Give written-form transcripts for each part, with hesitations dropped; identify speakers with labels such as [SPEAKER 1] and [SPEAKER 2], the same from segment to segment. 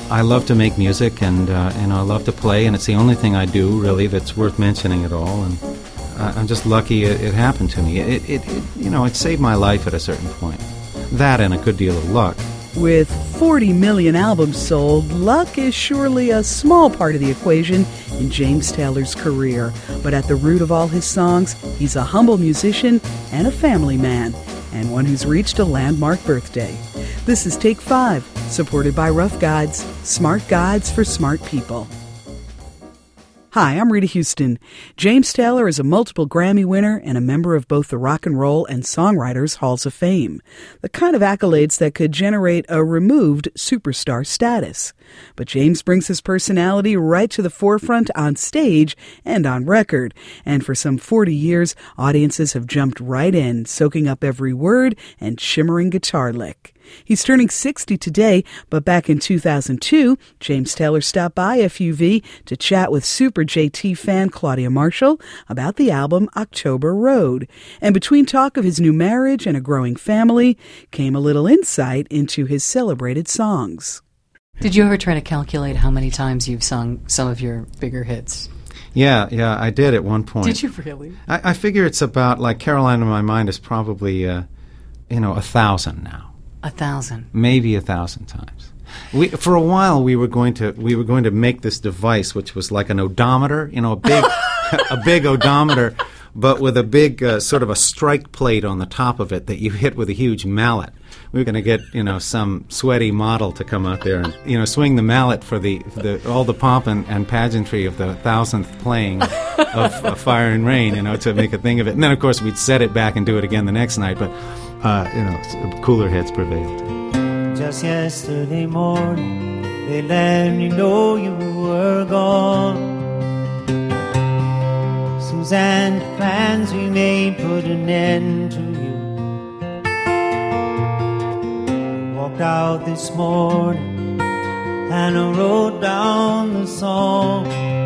[SPEAKER 1] I love to make music, and I love to play, and it's the only thing I do, really, that's worth mentioning at all. And I'm just lucky it happened to me. It saved my life at a certain point. That and a good deal of luck.
[SPEAKER 2] With 40 million albums sold, luck is surely a small part of the equation in James Taylor's career. But at the root of all his songs, he's a humble musician and a family man, and one who's reached a landmark birthday. This is Take 5, supported by Rough Guides, smart guides for smart people. Hi, I'm Rita Houston. James Taylor is a multiple Grammy winner and a member of both the Rock and Roll and Songwriters Halls of Fame, the kind of accolades that could generate a removed superstar status. But James brings his personality right to the forefront on stage and on record, and for some 40 years, audiences have jumped right in, soaking up every word and shimmering guitar lick. He's turning 60 today, but back in 2002, James Taylor stopped by FUV to chat with Super JT fan Claudia Marshall about the album October Road. And between talk of his new marriage and a growing family, came a little insight into his celebrated songs.
[SPEAKER 3] Did you ever try to calculate how many times you've sung some of your bigger hits?
[SPEAKER 1] Yeah, I did at one point.
[SPEAKER 3] Did you really?
[SPEAKER 1] I figure it's about, like, Caroline in My Mind is probably, 1,000 now.
[SPEAKER 3] 1,000,
[SPEAKER 1] maybe 1,000 times. For a while, we were going to make this device, which was like an odometer, a big, a big odometer, but with a big sort of a strike plate on the top of it that you hit with a huge mallet. We were going to get some sweaty model to come out there and swing the mallet for the all the pomp and pageantry of the 1,000th playing of Fire and Rain, to make a thing of it. And then of course we'd set it back and do it again the next night, but cooler heads prevailed.
[SPEAKER 4] Just yesterday morning, they let me know you were gone. Suzanne, the plans we made put an end to you. Walked out this morning and I wrote down the song.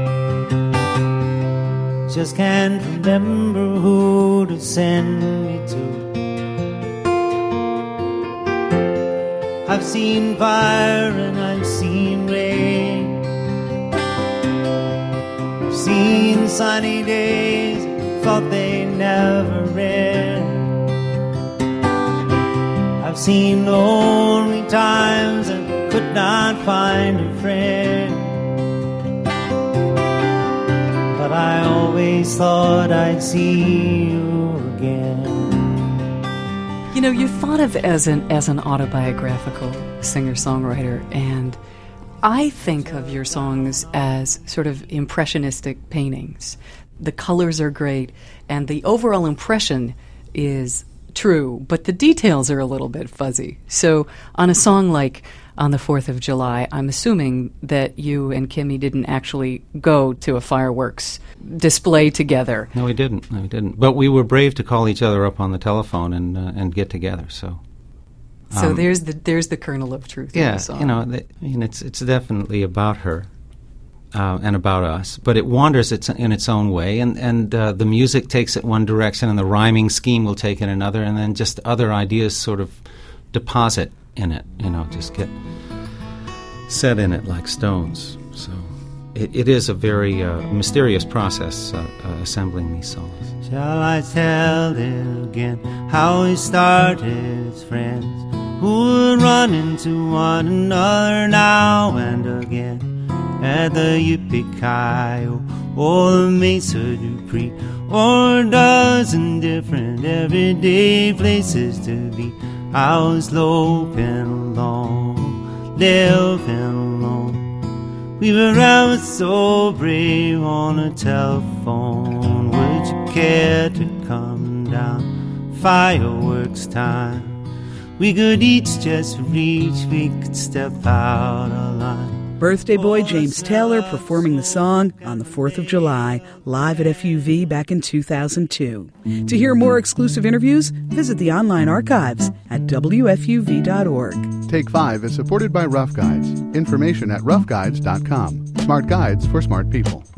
[SPEAKER 4] Just can't remember who to send me to. I've seen fire and I've seen rain. I've seen sunny days, thought they never end. I've seen lonely times and could not find a friend. But I always thought I'd see you again.
[SPEAKER 3] You're thought of as an autobiographical singer-songwriter, and I think of your songs as sort of impressionistic paintings. The colors are great, and the overall impression is true, but the details are a little bit fuzzy. So on a song like On the 4th of July, I'm assuming that you and Kimmy didn't actually go to a fireworks display together.
[SPEAKER 1] No, we didn't. But we were brave to call each other up on the telephone and get together. So
[SPEAKER 3] there's the kernel of truth.
[SPEAKER 1] Yeah,
[SPEAKER 3] in the song.
[SPEAKER 1] It's definitely about her and about us, but it wanders in its own way, and the music takes it one direction, and the rhyming scheme will take it another, and then just other ideas sort of deposit in it, just get set in it like stones. So it is a very mysterious process assembling these songs.
[SPEAKER 4] Shall I tell it again, how we started as friends, who would run into one another now and again, at the Yippee-Ki-Yo or the Mesa Dupree, or a dozen different everyday places to be. I was loping along, living alone. We were ever so brave on a telephone. Would you care to come down? Fireworks time. We could each just reach, we could step out of line.
[SPEAKER 2] Birthday boy James Taylor performing the song On the 4th of July, live at FUV back in 2002. To hear more exclusive interviews, visit the online archives at WFUV.org.
[SPEAKER 5] Take 5 is supported by Rough Guides. Information at roughguides.com. Smart guides for smart people.